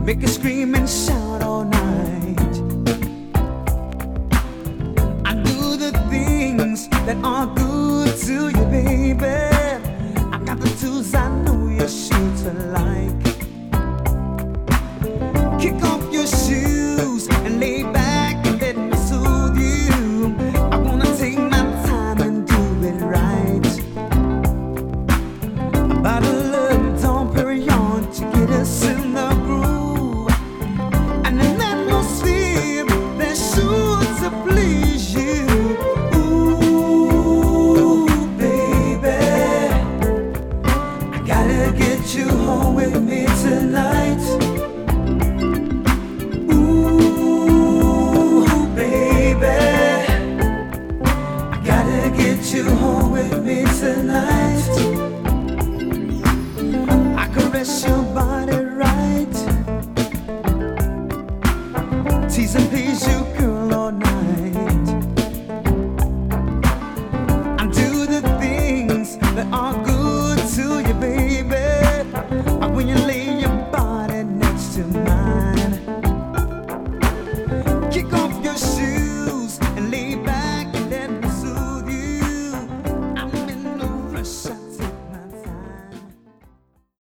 make you scream and shout all night. I do the things that are good to you, baby. I got the tools I know you're sure to like. Kick off your shoes and lay back and let me soothe you. I wanna take my time and do it right. A bottle of Dom Perignon to get us in the groove, and an atmosphere that's sure to please you. Ooh, baby, I gotta get you home with me tonight. You home with me tonight. I caress you